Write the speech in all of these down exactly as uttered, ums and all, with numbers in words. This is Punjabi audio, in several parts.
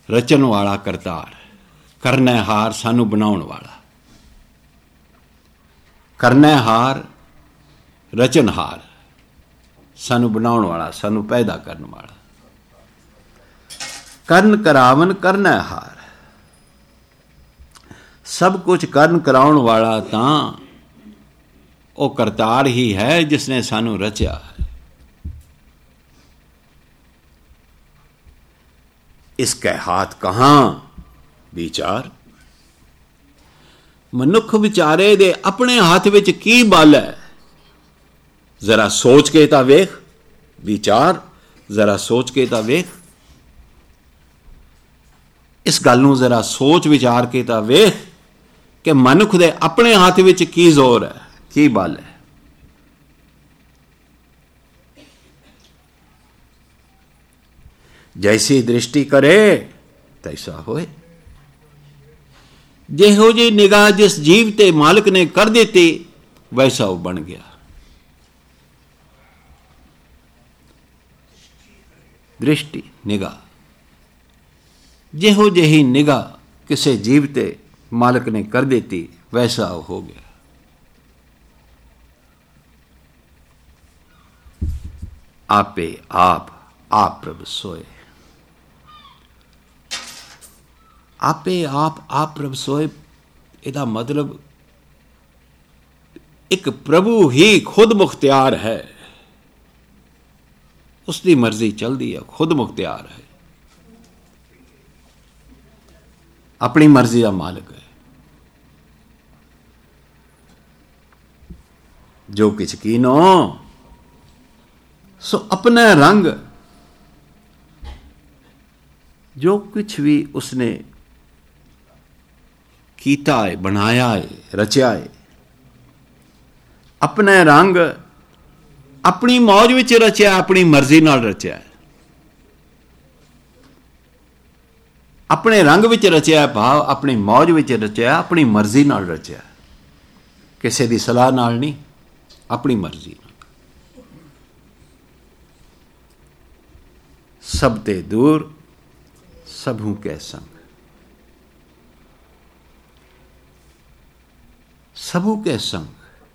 ਰਚਣ ਵਾਲਾ ਕਰਤਾਰ, ਕਰਨਹਾਰ ਸਾਨੂੰ ਬਣਾਉਣ ਵਾਲਾ, ਕਰਨਹਾਰ ਰਚਨਹਾਰ ਸਾਨੂੰ ਬਣਾਉਣ ਵਾਲਾ, ਸਾਨੂੰ ਪੈਦਾ ਕਰਨ ਵਾਲਾ। ਕਰਨ ਕਰਾਵਨ ਕਰਨਹਾਰ, ਸਭ ਕੁਝ ਕਰਨ ਕਰਾਉਣ ਵਾਲਾ ਤਾਂ ਉਹ ਕਰਤਾਰ ਹੀ ਹੈ ਜਿਸਨੇ ਸਾਨੂੰ ਰਚਿਆ ਹੈ। ਇਸਕੇ ਹਾਥ ਕਹਾਂ ਵਿਚਾਰ, ਮਨੁੱਖ ਵਿਚਾਰੇ ਦੇ ਆਪਣੇ ਹੱਥ ਵਿੱਚ ਕੀ ਬਲ ਹੈ, ਜ਼ਰਾ ਸੋਚ ਕੇ ਤਾਂ ਵੇਖ। ਵਿਚਾਰ, ਜ਼ਰਾ ਸੋਚ ਕੇ ਤਾਂ ਵੇਖ। ਇਸ ਗੱਲ ਨੂੰ ਜ਼ਰਾ ਸੋਚ ਵਿਚਾਰ ਕੇ ਤਾਂ ਵੇਖ ਕਿ ਮਨੁੱਖ ਦੇ ਆਪਣੇ ਹੱਥ ਵਿੱਚ ਕੀ ਜ਼ੋਰ ਹੈ, ਕੀ ਬਲ ਹੈ। ਜੈਸੀ ਦ੍ਰਿਸ਼ਟੀ ਕਰੇ ਤੈਸਾ ਹੋਏ। ਜਿਹੋ ਜਿਹੀ ਨਿਗਾਹ ਜਿਸ ਜੀਵ ਤੇ ਮਾਲਕ ਨੇ ਕਰ ਦਿੱਤੀ ਵੈਸਾ ਉਹ ਬਣ ਗਿਆ। ਦ੍ਰਿਸ਼ਟੀ, ਨਿਗਾਹ, ਜਿਹੋ ਜਿਹੀ ਨਿਗਾਹ ਕਿਸੇ ਜੀਵ ਤੇ ਮਾਲਕ ਨੇ ਕਰ ਦਿੱਤੀ ਵੈਸਾ ਉਹ ਹੋ ਗਿਆ। ਆਪੇ ਆਪ ਆਪ ਪ੍ਰਭ ਸੋਏ। ਆਪੇ ਆਪ ਆਪ ਪ੍ਰਭ ਸੋਏ, ਇਹਦਾ ਮਤਲਬ ਇੱਕ ਪ੍ਰਭੂ ਹੀ ਖੁਦ ਮੁਖਤਿਆਰ ਹੈ, ਉਸਦੀ ਮਰਜ਼ੀ ਚਲਦੀ ਹੈ, ਖੁਦ ਮੁਖਤਿਆਰ ਹੈ, ਆਪਣੀ ਮਰਜ਼ੀ ਦਾ ਮਾਲਕ ਹੈ। ਜੋ ਕਿਛ ਕੀਨੋ ਸੋ ਆਪਣਾ ਰੰਗ, ਜੋ ਕੁਛ ਵੀ ਉਸਨੇ ਕੀਤਾ ਹੈ, ਬਣਾਇਆ ਹੈ, ਰਚਿਆ ਹੈ, ਆਪਣੇ ਰੰਗ ਆਪਣੀ ਮੌਜ ਵਿੱਚ ਰਚਿਆ, ਆਪਣੀ ਮਰਜ਼ੀ ਨਾਲ ਰਚਿਆ, ਆਪਣੇ ਰੰਗ ਵਿੱਚ ਰਚਿਆ, ਭਾਵ ਆਪਣੀ ਮੌਜ ਵਿੱਚ ਰਚਿਆ, ਆਪਣੀ ਮਰਜ਼ੀ ਨਾਲ ਰਚਿਆ, ਕਿਸੇ ਦੀ ਸਲਾਹ ਨਾਲ ਨਹੀਂ, ਆਪਣੀ ਮਰਜ਼ੀ ਨਾਲ। ਸਭ ਤੇ ਦੂਰ ਸਭੂ ਕੇ ਸੰਗ, ਸਭੂ ਕੇ ਸੰਗ,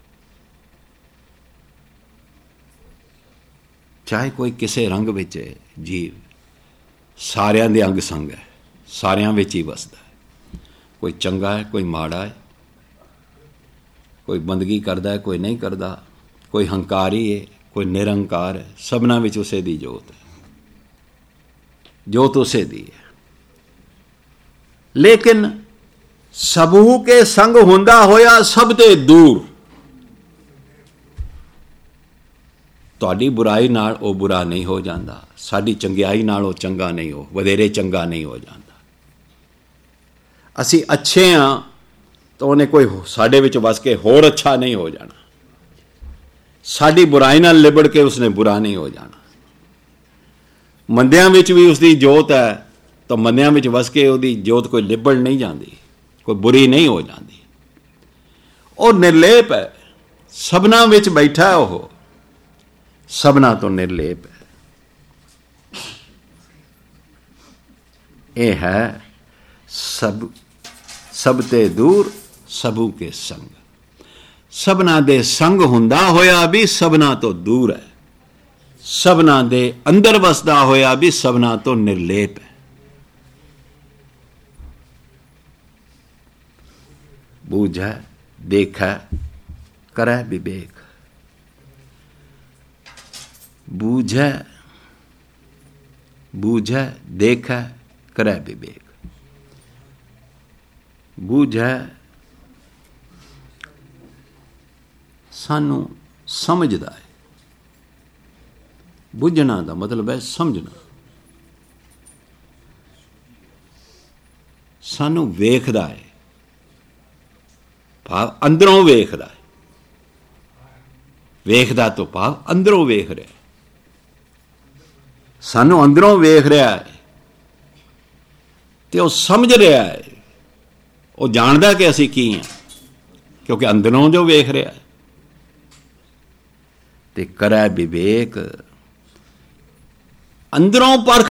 ਚਾਹੇ ਕੋਈ ਕਿਸੇ ਰੰਗ ਵਿੱਚ ਹੈ ਜੀਵ, ਸਾਰਿਆਂ ਦੇ ਅੰਗ ਸੰਗ ਹੈ, ਸਾਰਿਆਂ ਵਿੱਚ ਹੀ ਵਸਦਾ ਹੈ। ਕੋਈ ਚੰਗਾ ਹੈ, ਕੋਈ ਮਾੜਾ ਹੈ, ਕੋਈ ਬੰਦਗੀ ਕਰਦਾ ਹੈ, ਕੋਈ ਨਹੀਂ ਕਰਦਾ, ਕੋਈ ਹੰਕਾਰੀ ਹੈ, ਕੋਈ ਨਿਰਹੰਕਾਰ ਹੈ, ਸਭਨਾਂ ਵਿੱਚ ਉਸੇ ਦੀ ਜੋਤ ਹੈ, ਜੋਤ ਉਸੇ ਦੀ ਹੈ। ਲੇਕਿਨ ਸਭੂ ਕੇ ਸੰਗ ਹੁੰਦਾ ਹੋਇਆ ਸਭ ਤੇ ਦੂਰ, ਤੁਹਾਡੀ ਬੁਰਾਈ ਨਾਲ ਉਹ ਬੁਰਾ ਨਹੀਂ ਹੋ ਜਾਂਦਾ, ਸਾਡੀ ਚੰਗਿਆਈ ਨਾਲ ਉਹ ਚੰਗਾ ਨਹੀਂ ਹੋ, ਵਧੇਰੇ ਚੰਗਾ ਨਹੀਂ ਹੋ ਜਾਂਦਾ। ਅਸੀਂ ਅੱਛੇ ਹਾਂ ਤਾਂ ਉਹਨੇ ਕੋਈ ਸਾਡੇ ਵਿੱਚ ਵਸ ਕੇ ਹੋਰ ਅੱਛਾ ਨਹੀਂ ਹੋ ਜਾਣਾ, ਸਾਡੀ ਬੁਰਾਈ ਨਾਲ ਲਿਬੜ ਕੇ ਉਸਨੇ ਬੁਰਾ ਨਹੀਂ ਹੋ ਜਾਣਾ। ਮੰਦਿਆਂ ਵਿੱਚ ਵੀ ਉਸਦੀ ਜੋਤ ਹੈ ਤਾਂ ਮੰਦਿਆਂ ਵਿੱਚ ਵਸ ਕੇ ਉਹਦੀ ਜੋਤ ਕੋਈ ਲਿਬੜ ਨਹੀਂ ਜਾਂਦੀ, ਕੋਈ ਬੁਰੀ ਨਹੀਂ ਹੋ ਜਾਂਦੀ। ਉਹ ਨਿਰਲੇਪ ਹੈ, ਸਭਨਾਂ ਵਿੱਚ ਬੈਠਾ ਉਹ, ਸਭਨਾਂ ਤੋਂ ਨਿਰਲੇਪ ਹੈ। ਇਹ ਹੈ ਸਭ ਸਭ ਤੇ ਦੂਰ ਸਭੂ ਕੇ ਸੰਗ, ਸਭਨਾਂ ਦੇ ਸੰਗ ਹੁੰਦਾ ਹੋਇਆ ਵੀ ਸਭਨਾਂ ਤੋਂ ਦੂਰ ਹੈ, ਸਭਨਾਂ ਦੇ ਅੰਦਰ ਵਸਦਾ ਹੋਇਆ ਵੀ ਸਭਨਾਂ ਤੋਂ ਨਿਰਲੇਪ ਹੈ। ਬੂਝੈ ਦੇਖੈ ਕਰੈ ਵਿਵੇਕ, ਬੂਝੈ ਬੂਝੈ ਦੇਖੈ ਕਰੈ ਵਿਵੇਕ। ਬੂਝੈ ਸਾਨੂੰ ਸਮਝਦਾ ਹੈ, ਬੁੱਝਣਾ ਦਾ ਮਤਲਬ ਹੈ ਸਮਝਣਾ। ਸਾਨੂੰ ਵੇਖਦਾ ਹੈ, ਭਾਵ ਅੰਦਰੋਂ ਵੇਖਦਾ ਹੈ, ਵੇਖਦਾ ਤੋਂ ਭਾਵ ਅੰਦਰੋਂ ਵੇਖ ਰਿਹਾ, ਸਾਨੂੰ ਅੰਦਰੋਂ ਵੇਖ ਰਿਹਾ ਹੈ ਤੇ ਉਹ ਸਮਝ ਰਿਹਾ ਹੈ, ਉਹ ਜਾਣਦਾ ਕਿ ਅਸੀਂ ਕੀ ਹਾਂ, ਕਿਉਂਕਿ ਅੰਦਰੋਂ ਜੋ ਵੇਖ ਰਿਹਾ ਹੈ। ਤੇ ਕਰੈ ਵਿਵੇਕ, ਅੰਦਰੋਂ ਪਰਖ